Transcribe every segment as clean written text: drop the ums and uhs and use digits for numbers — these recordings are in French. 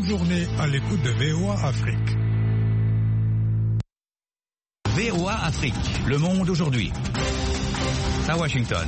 Bonne journée à l'écoute de VOA Afrique. VOA Afrique, le monde aujourd'hui. À Washington.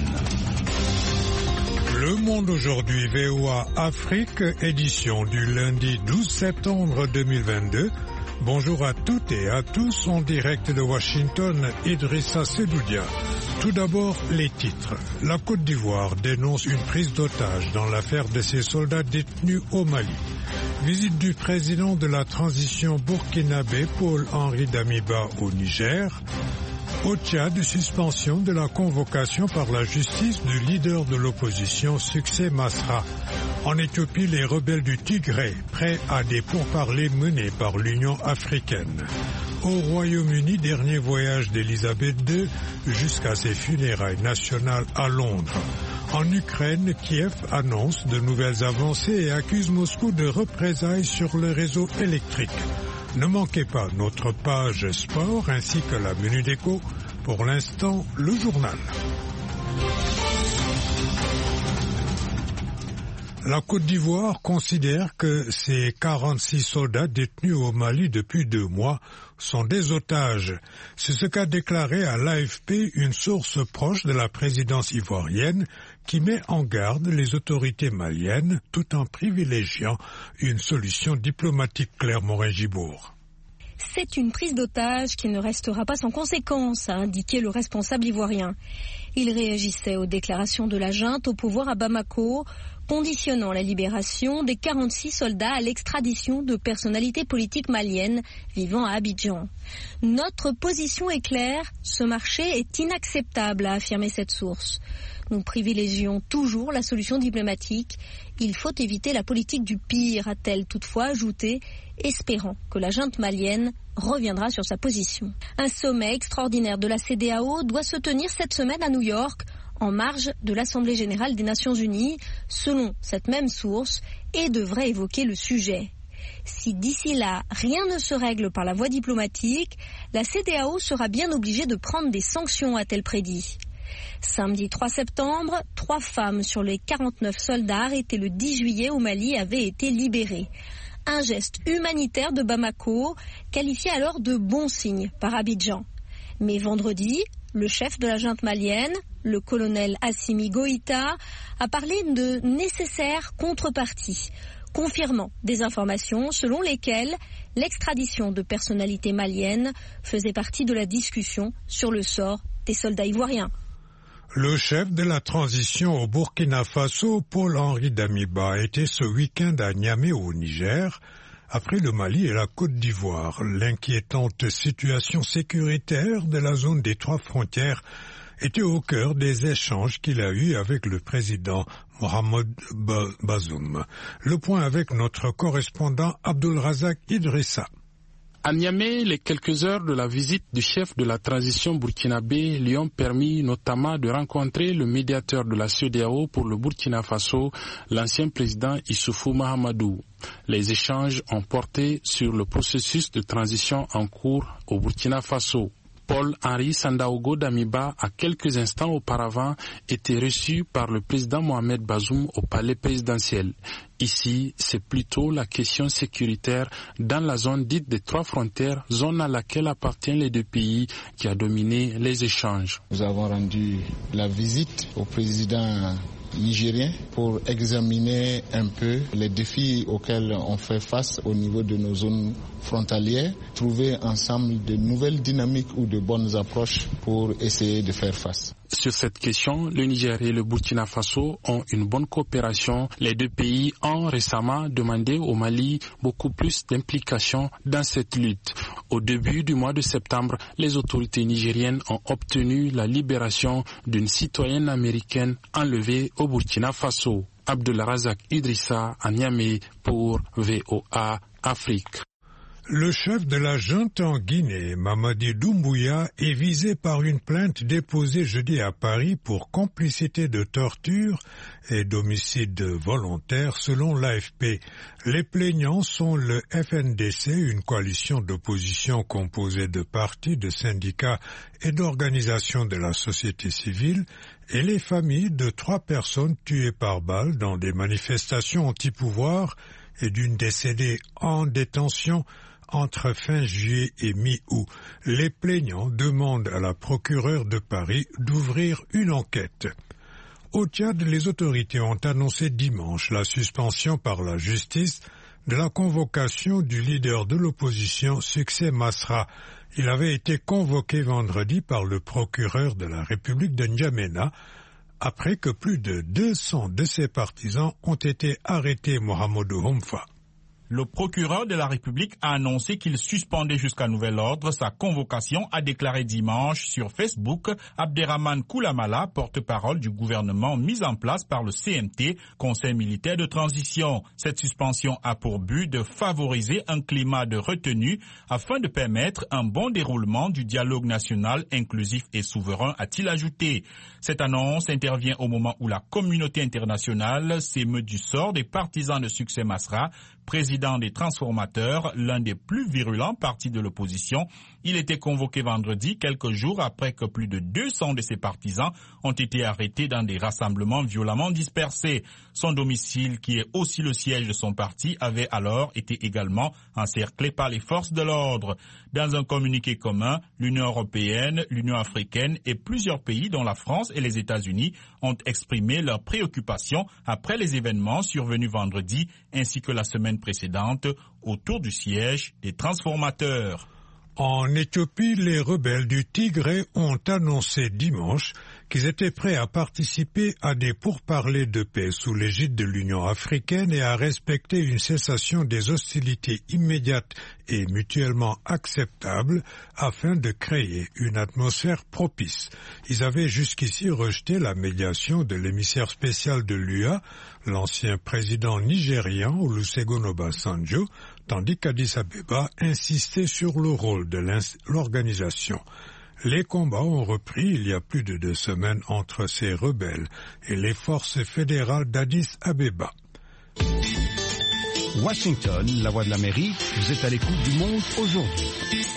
Le monde aujourd'hui, VOA Afrique, édition du lundi 12 septembre 2022. Bonjour à toutes et à tous, en direct de Washington, Idrissa Sedoudia. Tout d'abord, les titres. La Côte d'Ivoire dénonce une prise d'otage dans l'affaire de ses soldats détenus au Mali. Visite du président de la transition burkinabé, Paul-Henri Damiba, au Niger. Au Tchad, suspension de la convocation par la justice du leader de l'opposition, Succès Masra. En Éthiopie, les rebelles du Tigré, prêts à des pourparlers menés par l'Union africaine. Au Royaume-Uni, dernier voyage d'Elisabeth II jusqu'à ses funérailles nationales à Londres. En Ukraine, Kiev annonce de nouvelles avancées et accuse Moscou de représailles sur le réseau électrique. Ne manquez pas notre page sport ainsi que la Minute Éco. Pour l'instant, le journal. La Côte d'Ivoire considère que ses 46 soldats détenus au Mali depuis 2 mois sont des otages. C'est ce qu'a déclaré à l'AFP une source proche de la présidence ivoirienne qui met en garde les autorités maliennes tout en privilégiant une solution diplomatique. Claire Morin-Gibourg. C'est une prise d'otage qui ne restera pas sans conséquence, a indiqué le responsable ivoirien. Il réagissait aux déclarations de la junte au pouvoir à Bamako, conditionnant la libération des 46 soldats à l'extradition de personnalités politiques maliennes vivant à Abidjan. Notre position est claire, ce marché est inacceptable, a affirmé cette source. Nous privilégions toujours la solution diplomatique. Il faut éviter la politique du pire, a-t-elle toutefois ajouté, espérant que la junte malienne reviendra sur sa position. Un sommet extraordinaire de la CEDEAO doit se tenir cette semaine à New York, en marge de l'Assemblée générale des Nations unies, selon cette même source, et devrait évoquer le sujet. Si d'ici là, rien ne se règle par la voie diplomatique, la CEDEAO sera bien obligée de prendre des sanctions, a-t-elle prédit. Samedi 3 septembre, 3 femmes sur les 49 soldats arrêtés le 10 juillet au Mali avaient été libérées. Un geste humanitaire de Bamako, qualifié alors de bon signe par Abidjan. Mais vendredi, le chef de la junte malienne, le colonel Assimi Goïta, a parlé de nécessaires contreparties, confirmant des informations selon lesquelles l'extradition de personnalités maliennes faisait partie de la discussion sur le sort des soldats ivoiriens. Le chef de la transition au Burkina Faso, Paul-Henri Damiba, était ce week-end à Niamey au Niger. Après le Mali et la Côte d'Ivoire, l'inquiétante situation sécuritaire de la zone des 3 frontières était au cœur des échanges qu'il a eus avec le président Mohamed Bazoum. Le point avec notre correspondant Abdulrazak Idrissa. À Niamey, les quelques heures de la visite du chef de la transition burkinabé lui ont permis notamment de rencontrer le médiateur de la CEDEAO pour le Burkina Faso, l'ancien président Issoufou Mahamadou. Les échanges ont porté sur le processus de transition en cours au Burkina Faso. Paul-Henri Sandaogo Damiba, à quelques instants auparavant, était reçu par le président Mohamed Bazoum au palais présidentiel. Ici, c'est plutôt la question sécuritaire dans la zone dite des 3 frontières, zone à laquelle appartiennent les 2 pays, qui a dominé les échanges. Nous avons rendu la visite au président nigérien pour examiner un peu les défis auxquels on fait face au niveau de nos zones frontalières, trouver ensemble de nouvelles dynamiques ou de bonnes approches pour essayer de faire face. Sur cette question, le Niger et le Burkina Faso ont une bonne coopération. Les 2 pays ont récemment demandé au Mali beaucoup plus d'implication dans cette lutte. Au début du mois de septembre, les autorités nigériennes ont obtenu la libération d'une citoyenne américaine enlevée au Burkina Faso. Abdulrazak Idrissa à Niamey pour VOA Afrique. Le chef de la junte en Guinée, Mamadi Doumbouya, est visé par une plainte déposée jeudi à Paris pour complicité de torture et d'homicide volontaire selon l'AFP. Les plaignants sont le FNDC, une coalition d'opposition composée de partis, de syndicats et d'organisations de la société civile, et les familles de 3 personnes tuées par balle dans des manifestations anti-pouvoir et d'une décédée en détention entre fin juillet et mi-août. Les plaignants demandent à la procureure de Paris d'ouvrir une enquête. Au Tchad, les autorités ont annoncé dimanche la suspension par la justice de la convocation du leader de l'opposition, Succès Masra. Il avait été convoqué vendredi par le procureur de la République de N'Djamena après que plus de 200 de ses partisans ont été arrêtés, Mohamedou Homfa. Le procureur de la République a annoncé qu'il suspendait jusqu'à nouvel ordre sa convocation, a déclaré dimanche sur Facebook Abderrahmane Koulamala, porte-parole du gouvernement mis en place par le CMT, Conseil militaire de transition. Cette suspension a pour but de favoriser un climat de retenue afin de permettre un bon déroulement du dialogue national inclusif et souverain, a-t-il ajouté. Cette annonce intervient au moment où la communauté internationale s'émeut du sort des partisans de Succès Masra, président des transformateurs, l'un des plus virulents partis de l'opposition. Il était convoqué vendredi, quelques jours après que plus de 200 de ses partisans ont été arrêtés dans des rassemblements violemment dispersés. Son domicile, qui est aussi le siège de son parti, avait alors été également encerclé par les forces de l'ordre. Dans un communiqué commun, l'Union européenne, l'Union africaine et plusieurs pays, dont la France et les États-Unis, ont exprimé leurs préoccupations après les événements survenus vendredi ainsi que la semaine précédente autour du siège des transformateurs. En Éthiopie, les rebelles du Tigré ont annoncé dimanche qu'ils étaient prêts à participer à des pourparlers de paix sous l'égide de l'Union africaine et à respecter une cessation des hostilités immédiates et mutuellement acceptables afin de créer une atmosphère propice. Ils avaient jusqu'ici rejeté la médiation de l'émissaire spécial de l'UA, l'ancien président nigérian Olusegun Obasanjo, tandis qu'Addis Abeba insistait sur le rôle de l'organisation. Les combats ont repris il y a plus de 2 semaines entre ces rebelles et les forces fédérales d'Addis Abeba. Washington, la voix de l'Amérique, vous êtes à l'écoute du monde aujourd'hui.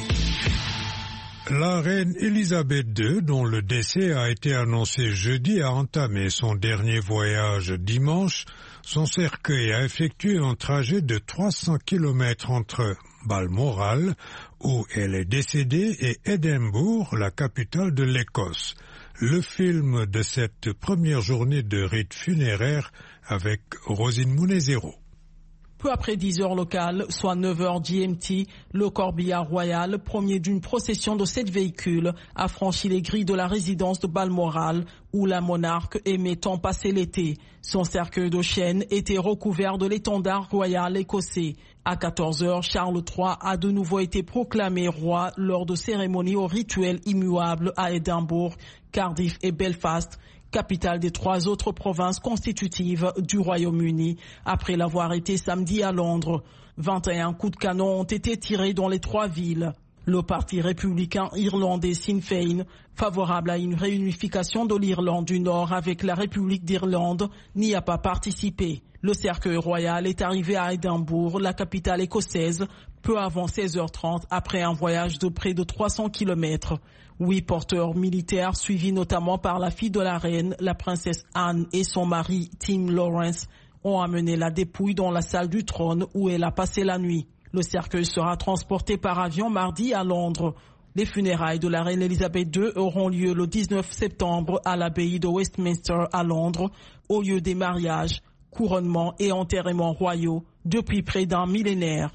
La reine Elisabeth II, dont le décès a été annoncé jeudi, a entamé son dernier voyage dimanche. Son cercueil a effectué un trajet de 300 km entre Balmoral, où elle est décédée, et Édimbourg, la capitale de l'Écosse. Le film de cette première journée de rite funéraire avec Rosine Munezero. Peu après 10 heures locales, soit 9 heures GMT, le corbillard royal, premier d'une procession de 7 véhicules, a franchi les grilles de la résidence de Balmoral, où la monarque aimait tant passer l'été. Son cercueil de chêne était recouvert de l'étendard royal écossais. À 14 heures, Charles III a de nouveau été proclamé roi lors de cérémonies au rituel immuable à Édimbourg, Cardiff et Belfast, capitale des 3 autres provinces constitutives du Royaume-Uni, après l'avoir été samedi à Londres. 21 coups de canon ont été tirés dans les 3 villes. Le parti républicain irlandais Sinn Féin, favorable à une réunification de l'Irlande du Nord avec la République d'Irlande, n'y a pas participé. Le cercueil royal est arrivé à Édimbourg, la capitale écossaise, peu avant 16h30 après un voyage de près de 300 km. 8 porteurs militaires, suivis notamment par la fille de la reine, la princesse Anne, et son mari Tim Lawrence, ont amené la dépouille dans la salle du trône où elle a passé la nuit. Le cercueil sera transporté par avion mardi à Londres. Les funérailles de la reine Elisabeth II auront lieu le 19 septembre à l'abbaye de Westminster à Londres, au lieu des mariages, couronnements et enterrements royaux depuis près d'un millénaire.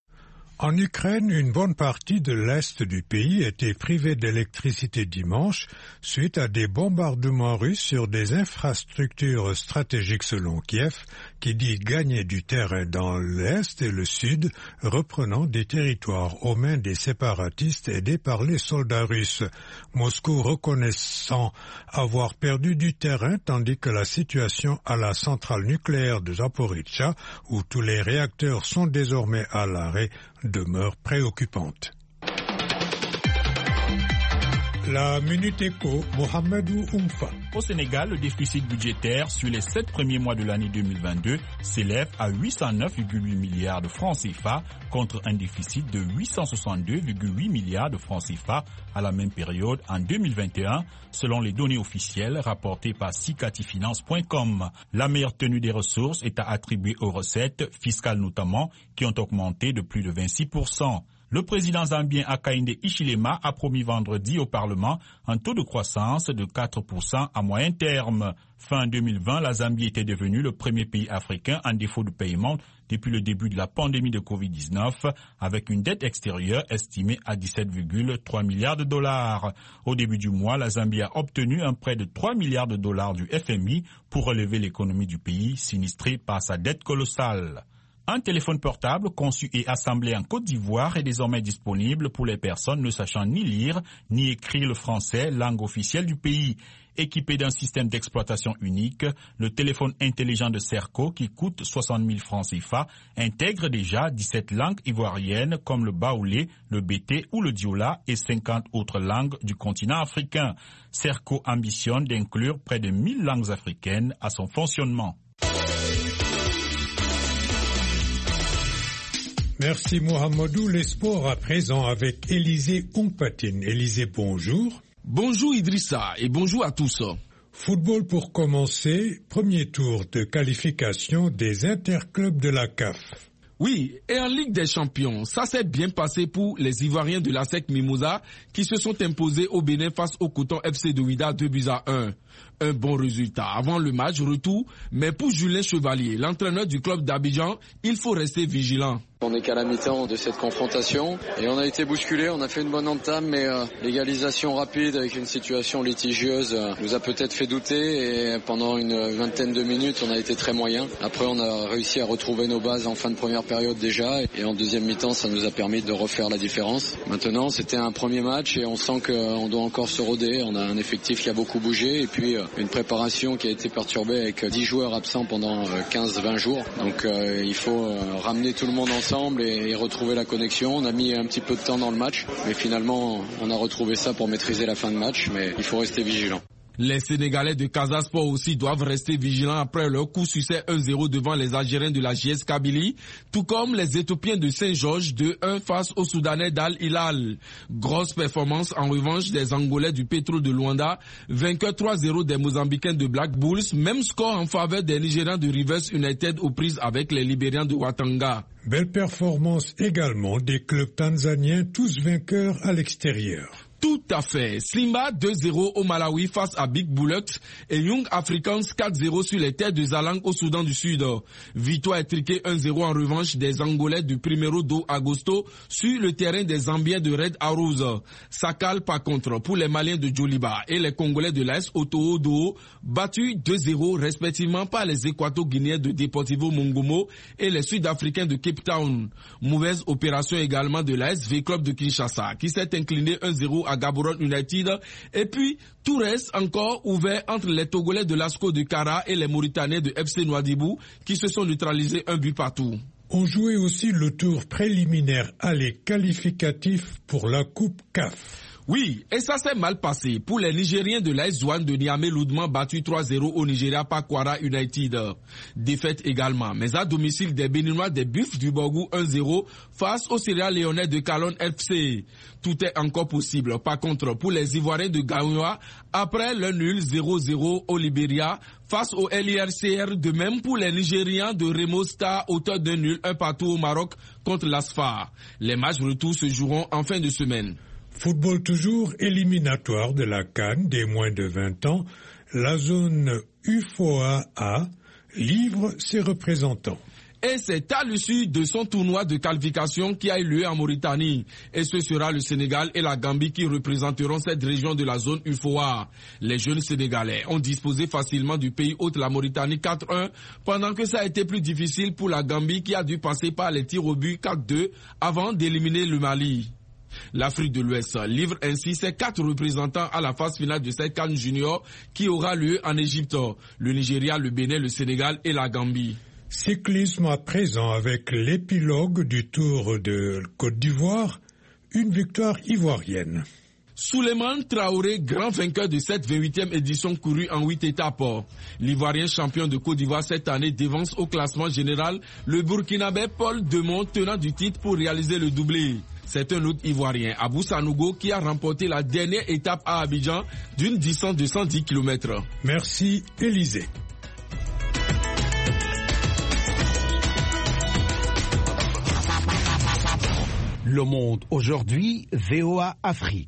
En Ukraine, une bonne partie de l'est du pays était privée d'électricité dimanche suite à des bombardements russes sur des infrastructures stratégiques selon Kiev, qui dit gagner du terrain dans l'est et le sud, reprenant des territoires aux mains des séparatistes aidés par les soldats russes. Moscou reconnaissant avoir perdu du terrain, tandis que la situation à la centrale nucléaire de Zaporizhzhia, où tous les réacteurs sont désormais à l'arrêt, demeure préoccupante. La Minute Éco, Mohamedou Oumfa. Au Sénégal, le déficit budgétaire sur les 7 premiers mois de l'année 2022 s'élève à 809,8 milliards de francs CFA contre un déficit de 862,8 milliards de francs CFA à la même période en 2021, selon les données officielles rapportées par sicatifinance.com. La meilleure tenue des ressources est à attribuer aux recettes fiscales notamment, qui ont augmenté de plus de 26%. Le président zambien Hakainde Hichilema a promis vendredi au Parlement un taux de croissance de 4% à moyen terme. Fin 2020, la Zambie était devenue le premier pays africain en défaut de paiement depuis le début de la pandémie de Covid-19, avec une dette extérieure estimée à 17,3 milliards de dollars. Au début du mois, la Zambie a obtenu un prêt de 3 milliards de dollars du FMI pour relever l'économie du pays, sinistrée par sa dette colossale. Un téléphone portable conçu et assemblé en Côte d'Ivoire est désormais disponible pour les personnes ne sachant ni lire ni écrire le français, langue officielle du pays. Équipé d'un système d'exploitation unique, le téléphone intelligent de Serco, qui coûte 60 000 francs CFA, intègre déjà 17 langues ivoiriennes comme le baoulé, le bété ou le diola et 50 autres langues du continent africain. Serco ambitionne d'inclure près de 1000 langues africaines à son fonctionnement. Merci Mohamedou. Les sports à présent avec Élisée Ompatine. Élisée, bonjour. Bonjour Idrissa et bonjour à tous. Football pour commencer, premier tour de qualification des interclubs de la CAF. Oui, et en Ligue des Champions, ça s'est bien passé pour les Ivoiriens de la SEC Mimosa qui se sont imposés au Bénin face au Coton FC de Ouida 2-1. Un bon résultat avant le match retour, mais pour Julien Chevalier, l'entraîneur du club d'Abidjan, il faut rester vigilant. On n'est qu'à la mi-temps de cette confrontation et on a été bousculé, on a fait une bonne entame, mais l'égalisation rapide avec une situation litigieuse nous a peut-être fait douter et pendant une vingtaine de minutes on a été très moyen. Après on a réussi à retrouver nos bases en fin de première période déjà et en deuxième mi-temps ça nous a permis de refaire la différence. Maintenant c'était un premier match et on sent qu'on doit encore se roder, on a un effectif qui a beaucoup bougé et puis une préparation qui a été perturbée avec 10 joueurs absents pendant 15-20 jours. Donc il faut ramener tout le monde ensemble et retrouver la connexion. On a mis un petit peu de temps dans le match, mais finalement on a retrouvé ça pour maîtriser la fin de match, mais il faut rester vigilant. Les Sénégalais de Casa Sport aussi doivent rester vigilants après leur coup succès 1-0 devant les Algériens de la JS Kabylie, tout comme les Éthiopiens de Saint-Georges 2-1 face aux Soudanais d'Al Hilal. Grosse performance en revanche des Angolais du Petro de Luanda, vainqueurs 3-0 des Mozambicains de Black Bulls, même score en faveur des Nigérians de Rivers United aux prises avec les Libériens de Watanga. Belle performance également des clubs tanzaniens, tous vainqueurs à l'extérieur. Tout à fait. Simba 2-0 au Malawi face à Big Bullocks et Young Africans 4-0 sur les terres de Zalang au Soudan du Sud. Victoire étriquée 1-0 en revanche des Angolais du Primero do Agosto sur le terrain des Zambiens de Red Arrows. Sakal par contre pour les Maliens de Djoliba et les Congolais de l'AS Otoho-Doo battus 2-0 respectivement par les Équato-Guinéens de Deportivo Mongomo et les Sud-Africains de Cape Town. Mauvaise opération également de l'AS V-Club de Kinshasa qui s'est incliné 1-0 à Gaborone United. Et puis, tout reste encore ouvert entre les Togolais de l'ASCO de Kara et les Mauritaniens de FC Nouadhibou qui se sont neutralisés un but partout. On jouait aussi le tour préliminaire aller qualificatif pour la Coupe CAF. Oui, et ça s'est mal passé pour les Nigériens de l'AS Douanes de Niamey lourdement battus 3-0 au Nigeria par Kwara United. Défaite également, mais à domicile des Béninois des Buffs du Borgou 1-0 face aux Sierra Léonais de Calonne FC. Tout est encore possible. Par contre, pour les Ivoiriens de Gaoua, après le nul 0-0 au Libéria face au LIRCR, de même pour les Nigérians de Remo Star, auteur d'un nul 1 partout au Maroc contre l'Asfar. Les matchs retour se joueront en fin de semaine. Football toujours éliminatoire de la CAN des moins de 20 ans, la zone UFOA A livre ses représentants. Et c'est à l'issue de son tournoi de qualification qui a eu lieu en Mauritanie. Et ce sera le Sénégal et la Gambie qui représenteront cette région de la zone UFOA. Les jeunes Sénégalais ont disposé facilement du pays hôte la Mauritanie 4-1, pendant que ça a été plus difficile pour la Gambie qui a dû passer par les tirs au but 4-2 avant d'éliminer le Mali. L'Afrique de l'Ouest livre ainsi ses 4 représentants à la phase finale de cette CAN Junior qui aura lieu en Égypte, le Nigeria, le Bénin, le Sénégal et la Gambie. Cyclisme à présent avec l'épilogue du Tour de Côte d'Ivoire, une victoire ivoirienne. Souleymane Traoré, grand vainqueur de cette 28e édition courue en 8 étapes. L'Ivoirien champion de Côte d'Ivoire cette année dévance au classement général le Burkinabé Paul Demont, tenant du titre pour réaliser le doublé. C'est un autre Ivoirien, Abou Sanogo, qui a remporté la dernière étape à Abidjan d'une distance de 110 km. Merci, Élisée. Le Monde aujourd'hui, VOA Afrique.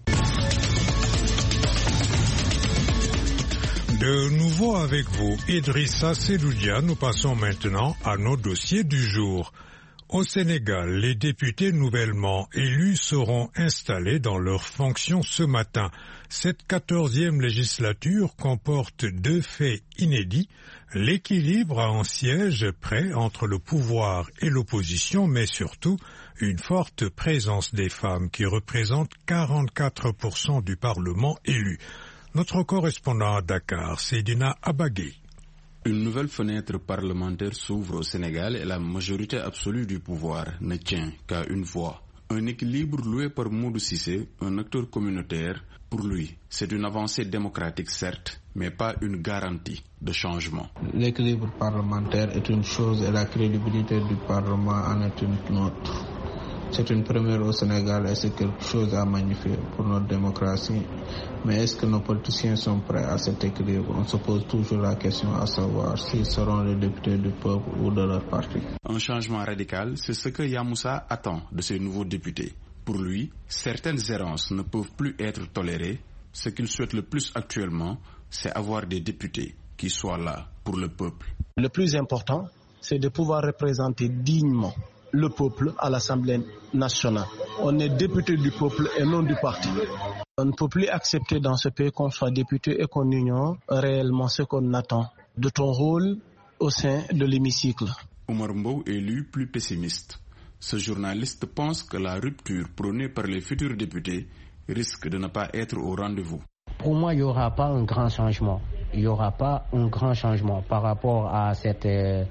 De nouveau avec vous, Idrissa Seloudia, nous passons maintenant à nos dossiers du jour. Au Sénégal, les députés nouvellement élus seront installés dans leurs fonctions ce matin. Cette 14e législature comporte 2 faits inédits, l'équilibre en sièges près entre le pouvoir et l'opposition, mais surtout une forte présence des femmes qui représentent 44% du Parlement élu. Notre correspondant à Dakar, Seydina Abagé. Une nouvelle fenêtre parlementaire s'ouvre au Sénégal et la majorité absolue du pouvoir ne tient qu'à une voix. Un équilibre loué par Modou Cissé, un acteur communautaire, pour lui, c'est une avancée démocratique certes, mais pas une garantie de changement. L'équilibre parlementaire est une chose et la crédibilité du Parlement en est une autre. C'est une première au Sénégal et c'est quelque chose à magnifier pour notre démocratie. Mais est-ce que nos politiciens sont prêts à cet équilibre? On se pose toujours la question à savoir s'ils seront les députés du peuple ou de leur parti. Un changement radical, c'est ce que Yamoussa attend de ces nouveaux députés. Pour lui, certaines errances ne peuvent plus être tolérées. Ce qu'il souhaite le plus actuellement, c'est avoir des députés qui soient là pour le peuple. Le plus important, c'est de pouvoir représenter dignement le peuple à l'Assemblée nationale. On est député du peuple et non du parti. On ne peut plus accepter dans ce pays qu'on soit député et qu'on ignore réellement ce qu'on attend de ton rôle au sein de l'hémicycle. Omar Mbow élu plus pessimiste. Ce journaliste pense que la rupture prônée par les futurs députés risque de ne pas être au rendez-vous. Pour moi, il n'y aura pas un grand changement. Il n'y aura pas un grand changement par rapport à cette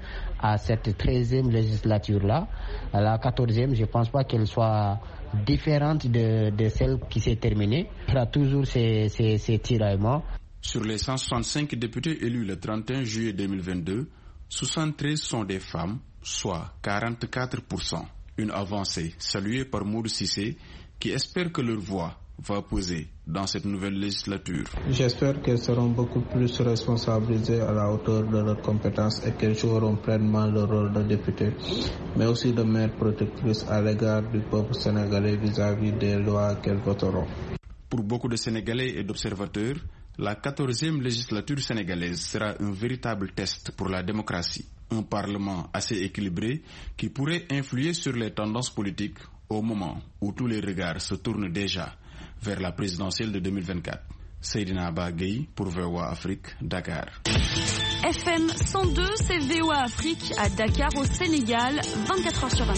13e législature-là. La 14e, je ne pense pas qu'elle soit différente de celle qui s'est terminée. Il y aura toujours ces tiraillements. Sur les 165 députés élus le 31 juillet 2022, 73 sont des femmes, soit 44%. Une avancée saluée par Modou Cissé qui espère que leur voix va peser dans cette nouvelle législature. J'espère qu'elles seront beaucoup plus responsabilisées à la hauteur de leurs compétences et qu'elles joueront pleinement le rôle de député, mais aussi de mère protectrice à l'égard du peuple sénégalais vis-à-vis des lois qu'elles voteront. Pour beaucoup de Sénégalais et d'observateurs, la 14e législature sénégalaise sera un véritable test pour la démocratie. Un parlement assez équilibré qui pourrait influer sur les tendances politiques au moment où tous les regards se tournent déjà vers la présidentielle de 2024. Seydina Abagé pour VOA Afrique, Dakar. FM 102, c'est VOA Afrique à Dakar au Sénégal, 24h sur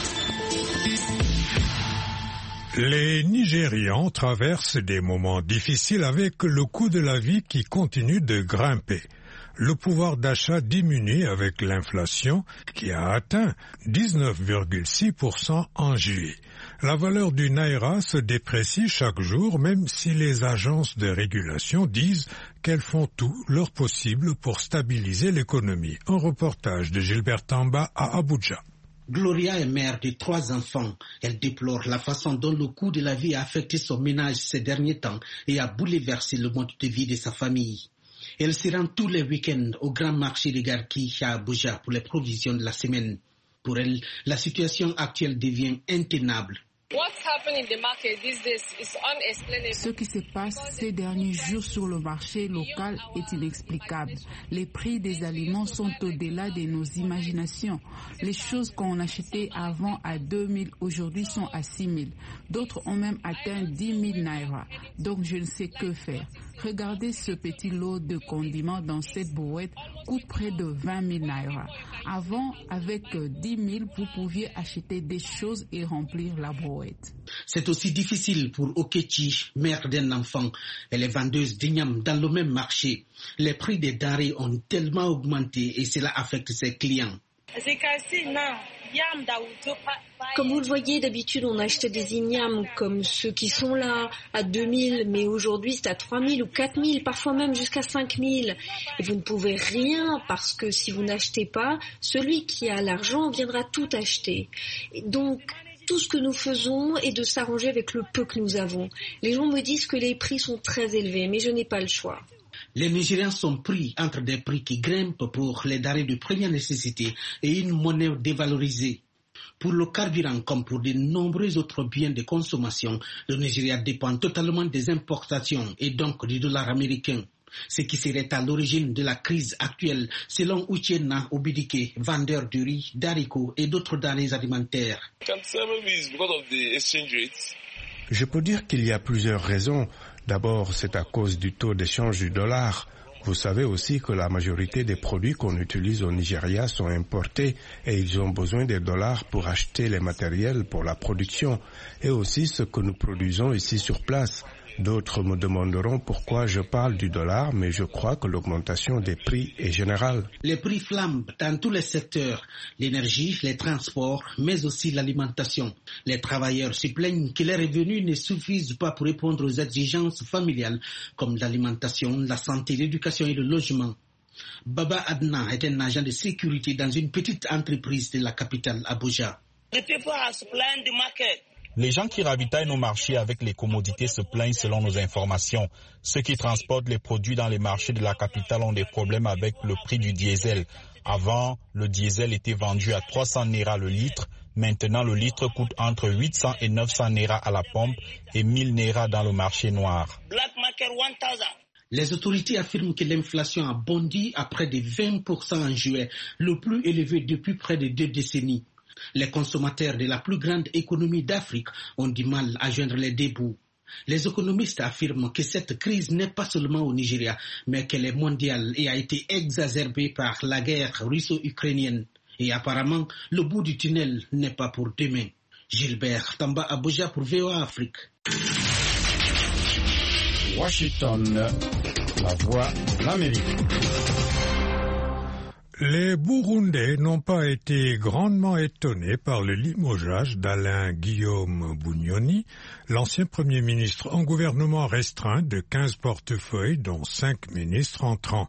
24. Les Nigérians traversent des moments difficiles avec le coût de la vie qui continue de grimper. Le pouvoir d'achat diminue avec l'inflation qui a atteint 19,6% en juillet. La valeur du Naira se déprécie chaque jour, même si les agences de régulation disent qu'elles font tout leur possible pour stabiliser l'économie. Un reportage de Gilbert Tamba à Abuja. Gloria est mère de 3 enfants. Elle déplore la façon dont le coût de la vie a affecté son ménage ces derniers temps et a bouleversé le mode de vie de sa famille. Elle se rend tous les week-ends au grand marché de Garki à Abuja pour les provisions de la semaine. Pour elle, la situation actuelle devient intenable. Ce qui se passe ces derniers jours sur le marché local est inexplicable. Les prix des aliments sont au-delà de nos imaginations. Les choses qu'on achetait avant à 2 000 aujourd'hui sont à 6 000. D'autres ont même atteint 10 000 naira. Donc je ne sais que faire. Regardez ce petit lot de condiments dans cette brouette coûte près de 20 000 naira. Avant, avec 10 000, vous pouviez acheter des choses et remplir la brouette. C'est aussi difficile pour Okechi, mère d'un enfant. Elle est vendeuse d'igname dans le même marché. Les prix des denrées ont tellement augmenté et cela affecte ses clients. Comme vous le voyez, d'habitude on achetait des ignames comme ceux qui sont là à 2000, mais aujourd'hui c'est à 3000 ou 4000, parfois même jusqu'à 5000. Et vous ne pouvez rien parce que si vous n'achetez pas, celui qui a l'argent viendra tout acheter. Et donc tout ce que nous faisons est de s'arranger avec le peu que nous avons. Les gens me disent que les prix sont très élevés, mais je n'ai pas le choix. Les Nigériens sont pris entre des prix qui grimpent pour les denrées de première nécessité et une monnaie dévalorisée. Pour le carburant comme pour de nombreux autres biens de consommation, le Nigeria dépend totalement des importations et donc du dollar américain. Ce qui serait à l'origine de la crise actuelle, selon Uchenna Obidike, vendeur de riz, d'haricots et d'autres denrées alimentaires. Je peux dire qu'il y a plusieurs raisons. D'abord, c'est à cause du taux d'échange du dollar. Vous savez aussi que la majorité des produits qu'on utilise au Nigeria sont importés et ils ont besoin des dollars pour acheter les matériels pour la production et aussi ce que nous produisons ici sur place. D'autres me demanderont pourquoi je parle du dollar, mais je crois que l'augmentation des prix est générale. Les prix flambent dans tous les secteurs, l'énergie, les transports, mais aussi l'alimentation. Les travailleurs se plaignent que les revenus ne suffisent pas pour répondre aux exigences familiales, comme l'alimentation, la santé, l'éducation et le logement. Baba Adna est un agent de sécurité dans une petite entreprise de la capitale, Abuja. Les gens qui ravitaillent nos marchés avec les commodités se plaignent selon nos informations. Ceux qui transportent les produits dans les marchés de la capitale ont des problèmes avec le prix du diesel. Avant, le diesel était vendu à 300 naira le litre. Maintenant, le litre coûte entre 800 et 900 naira à la pompe et 1000 naira dans le marché noir. Les autorités affirment que l'inflation a bondi à près de 20% en juillet, le plus élevé depuis près de 2 décennies. Les consommateurs de la plus grande économie d'Afrique ont du mal à joindre les deux bouts. Les économistes affirment que cette crise n'est pas seulement au Nigeria, mais qu'elle est mondiale et a été exacerbée par la guerre russo-ukrainienne. Et apparemment, le bout du tunnel n'est pas pour demain. Gilbert Tamba Abuja pour VOA Afrique. Washington, la voix de l'Amérique. Les Burundais n'ont pas été grandement étonnés par le limogeage d'Alain Guillaume Bunyoni, l'ancien Premier ministre en gouvernement restreint de 15 portefeuilles, dont 5 ministres entrants.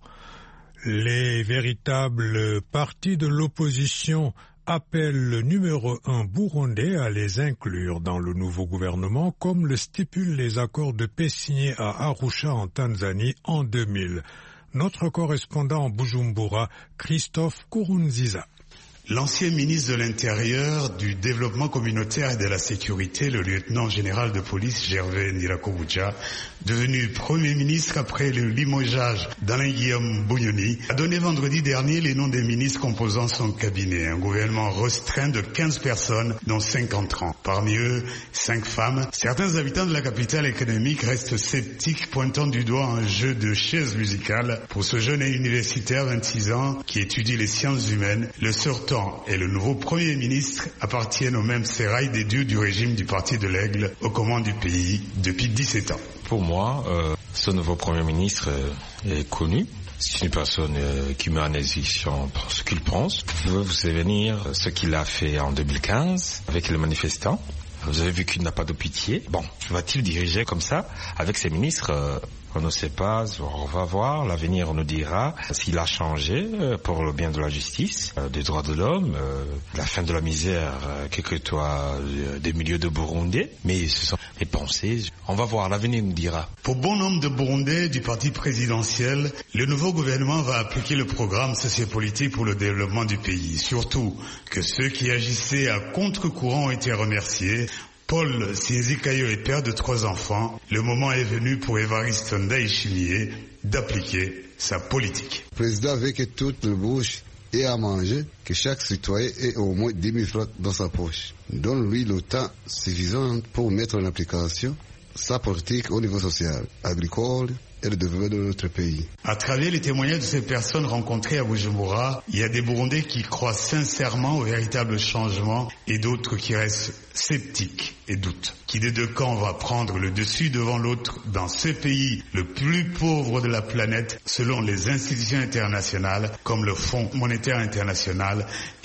Les véritables partis de l'opposition appellent le numéro 1 burundais à les inclure dans le nouveau gouvernement, comme le stipulent les accords de paix signés à Arusha en Tanzanie en 2000. Notre correspondant en Bujumbura, Christophe Kurunziza. L'ancien ministre de l'Intérieur, du Développement communautaire et de la Sécurité, le lieutenant-général de police Gervais Ndirakobucha, devenu Premier ministre après le limogeage d'Alain Guillaume Bunyoni, a donné vendredi dernier les noms des ministres composant son cabinet. Un gouvernement restreint de 15 personnes, dont 50 ans. Parmi eux, 5 femmes. Certains habitants de la capitale économique restent sceptiques, pointant du doigt un jeu de chaises musicales pour ce jeune universitaire 26 ans qui étudie les sciences humaines. Le sortant et le nouveau Premier ministre appartiennent au même sérail des dieux du régime du Parti de l'Aigle aux commandes du pays depuis 17 ans. Pour moi, ce nouveau Premier ministre est connu. C'est une personne qui met en exécution ce qu'il pense. Je veux vous souvenir ce qu'il a fait en 2015 avec les manifestants. Vous avez vu qu'il n'a pas de pitié. Bon, va-t-il diriger comme ça avec ses ministres on ne sait pas, on va voir, l'avenir nous dira s'il a changé pour le bien de la justice, des droits de l'homme, la fin de la misère, quel que soit des milieux de Burundais. Mais ce sont les pensées, on va voir, l'avenir nous dira. Pour bon nombre de Burundais du parti présidentiel, le nouveau gouvernement va appliquer le programme sociopolitique pour le développement du pays. Surtout que ceux qui agissaient à contre-courant ont été remerciés. Paul Sinzikayo est père de 3 enfants. Le moment est venu pour Évariste Ndayishimiye d'appliquer sa politique. Le président veut que toute la bouche ait à manger, que chaque citoyen ait au moins 10 000 francs dans sa poche. Donne-lui le temps suffisant pour mettre en application sa politique au niveau social, agricole et le développement de notre pays. À travers les témoignages de ces personnes rencontrées à Bujumbura, il y a des Burundais qui croient sincèrement au véritable changement et d'autres qui restent sceptiques et doutent. Qui des deux camps va prendre le dessus devant l'autre dans ce pays le plus pauvre de la planète selon les institutions internationales comme le Fonds monétaire international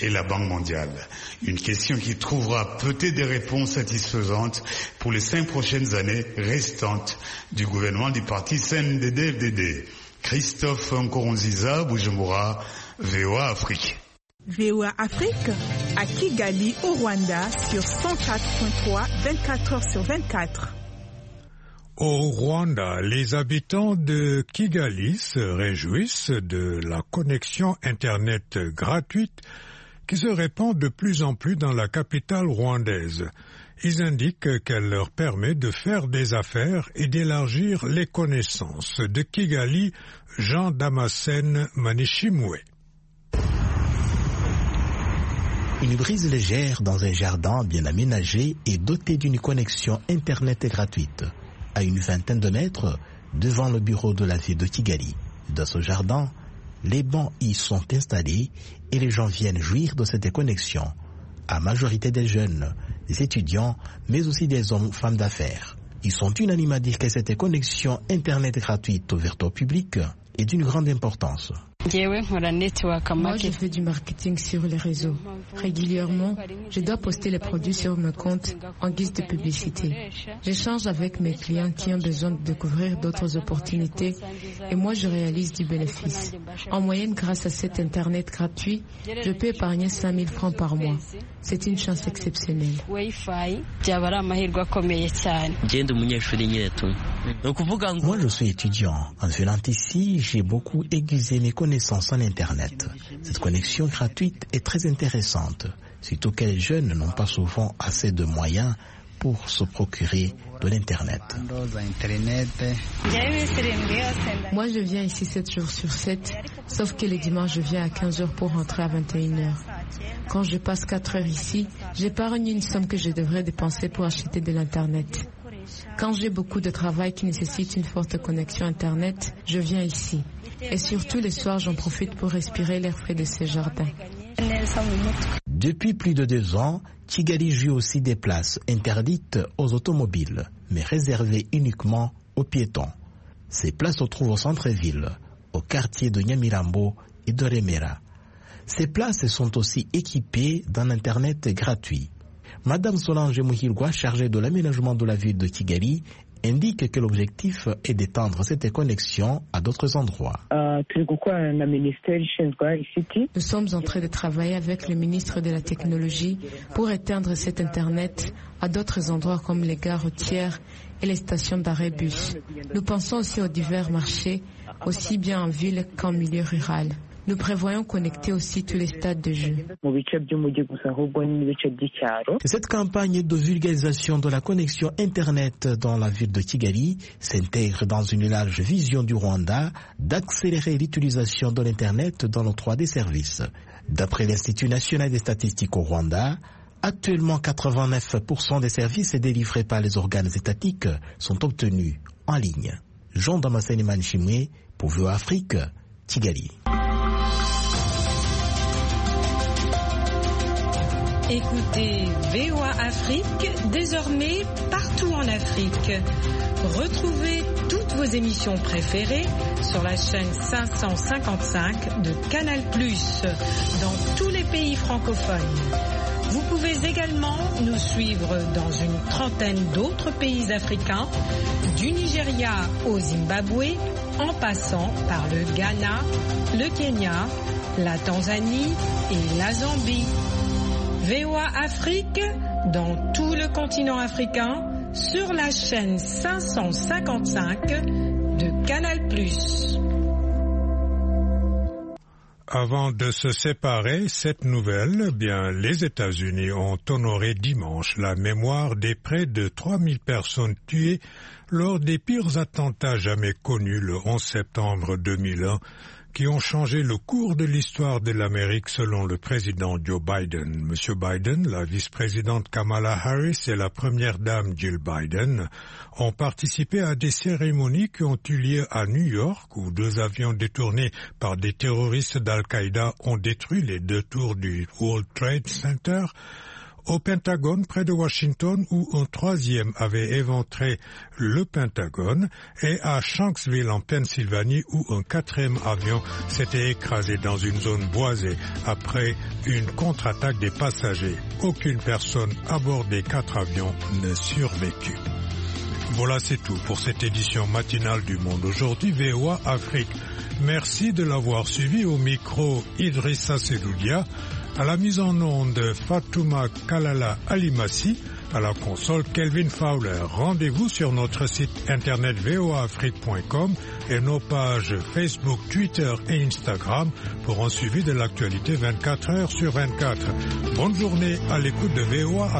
et la Banque mondiale. Une question qui trouvera peut-être des réponses satisfaisantes pour les 5 prochaines années restantes du gouvernement du parti CNDD-FDD. Christophe Nkurunziza, Bujumbura, VOA Afrique. VOA Afrique, à Kigali, au Rwanda, sur 104.3, 24 heures sur 24. Au Rwanda, les habitants de Kigali se réjouissent de la connexion Internet gratuite qui se répand de plus en plus dans la capitale rwandaise. Ils indiquent qu'elle leur permet de faire des affaires et d'élargir les connaissances. De Kigali, Jean Damascène Manishimwe. Une brise légère dans un jardin bien aménagé et doté d'une connexion Internet gratuite. À une vingtaine de mètres, devant le bureau de la ville de Kigali. Dans ce jardin, les bancs y sont installés et les gens viennent jouir de cette connexion. À majorité des jeunes, des étudiants, mais aussi des hommes ou femmes d'affaires. Ils sont unanimes à dire que cette connexion Internet gratuite ouverte au public est d'une grande importance. Moi, je fais du marketing sur les réseaux. Régulièrement, je dois poster les produits sur mon compte en guise de publicité. J'échange avec mes clients qui ont besoin de découvrir d'autres opportunités et moi, je réalise du bénéfice. En moyenne, grâce à cet Internet gratuit, je peux épargner 5 000 francs par mois. C'est une chance exceptionnelle. Moi, je suis étudiant. En venant ici, j'ai beaucoup aiguisé mes connaissances en Internet. Cette connexion gratuite est très intéressante, surtout que les jeunes n'ont pas souvent assez de moyens pour se procurer de l'Internet. Moi, je viens ici 7 jours sur 7, sauf que les dimanches, je viens à 15h pour rentrer à 21h. Quand je passe 4 heures ici, j'épargne une somme que je devrais dépenser pour acheter de l'Internet. Quand j'ai beaucoup de travail qui nécessite une forte connexion Internet, je viens ici. Et surtout les soirs, j'en profite pour respirer l'air frais de ces jardins. Depuis plus de 2 ans, Kigali joue aussi des places interdites aux automobiles, mais réservées uniquement aux piétons. Ces places se trouvent au centre-ville, au quartier de Nyamirambo et de Remera. Ces places sont aussi équipées d'un Internet gratuit. Madame Solange Muhirwa, chargée de l'aménagement de la ville de Kigali, indique que l'objectif est d'étendre cette connexion à d'autres endroits. Nous sommes en train de travailler avec le ministre de la Technologie pour étendre cet Internet à d'autres endroits comme les gares routières et les stations d'arrêt bus. Nous pensons aussi aux divers marchés, aussi bien en ville qu'en milieu rural. Nous prévoyons connecter aussi tous les stades de jeu. Cette campagne de vulgarisation de la connexion Internet dans la ville de Kigali s'intègre dans une large vision du Rwanda d'accélérer l'utilisation de l'Internet dans l'octroi des services. D'après l'Institut national des statistiques au Rwanda, actuellement 89% des services délivrés par les organes étatiques sont obtenus en ligne. Jean Damascène Manishimwe pour VOA Afrique, Kigali. Écoutez VOA Afrique, désormais partout en Afrique. Retrouvez toutes vos émissions préférées sur la chaîne 555 de Canal+, dans tous les pays francophones. Vous pouvez également nous suivre dans une trentaine d'autres pays africains, du Nigeria au Zimbabwe, en passant par le Ghana, le Kenya, la Tanzanie et la Zambie. VOA Afrique, dans tout le continent africain, sur la chaîne 555 de Canal+. Avant de se séparer, cette nouvelle, les États-Unis ont honoré dimanche la mémoire des près de 3000 personnes tuées lors des pires attentats jamais connus le 11 septembre 2001, qui ont changé le cours de l'histoire de l'Amérique selon le président Joe Biden. Monsieur Biden, la vice-présidente Kamala Harris et la première dame Jill Biden ont participé à des cérémonies qui ont eu lieu à New York, où 2 avions détournés par des terroristes d'Al-Qaïda ont détruit les 2 tours du World Trade Center, au Pentagone près de Washington où un troisième avait éventré le Pentagone et à Shanksville en Pennsylvanie où un quatrième avion s'était écrasé dans une zone boisée après une contre-attaque des passagers. Aucune personne à bord des 4 avions ne survécut. Voilà, c'est tout pour cette édition matinale du Monde Aujourd'hui, VOA Afrique. Merci de l'avoir suivi. Au micro, Idrissa Seloudia, à la mise en onde Fatouma Kalala Alimassi, à la console Kelvin Fowler. Rendez-vous sur notre site internet voaafrique.com et nos pages Facebook, Twitter et Instagram pour un suivi de l'actualité 24 heures sur 24. Bonne journée à l'écoute de VOA.